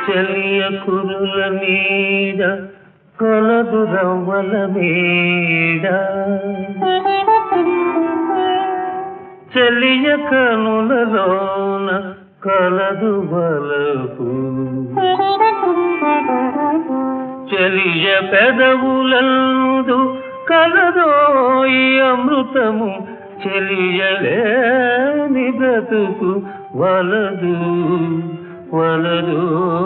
చెలియ కురుల నీడ కలదు రవ్వల మేడ చెలియ కనులలోన కలదు వలపు చెలియ పెదవులందు కలదోయి అమృతము చెలియలేని బ్రతుకు వలదు వలదు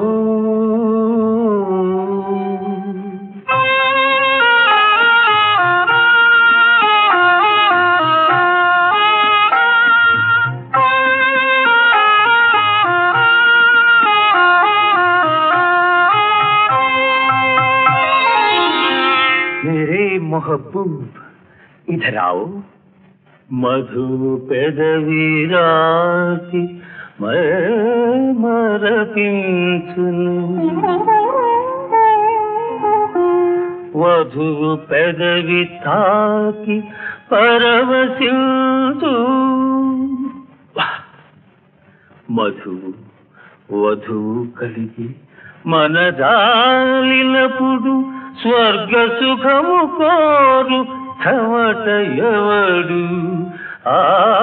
मेरे महबूब इधर आओ మధు పెదవిరాకి మరపించును వధువు పెదవి తాకి పరవశించు మధువు వధువు కలిగి మనదాలినప్పుడు స్వర్గ సుఖము కోరు చెమట ఎవడు ఆ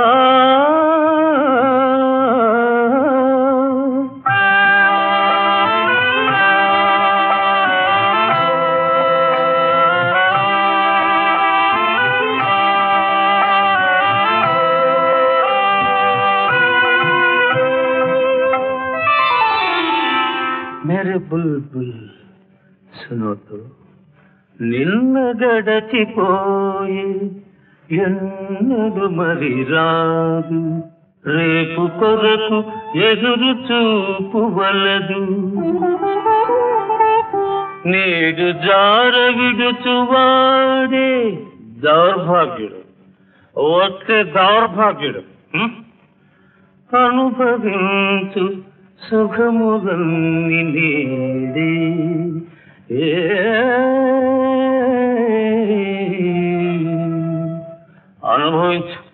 मेरे बुलबुल सुनो तो నిన్న గడచిపోయి ఎన్నడు మరి రాదు రేపు కొరకు ఎదురు చూపు వలదు నేడు జార విడుచువాడే దౌర్భాగ్యుడు వచ్చే దౌర్భాగ్యుడు అనుభవించు సుఖములన్నీ నేడే అనుభవించు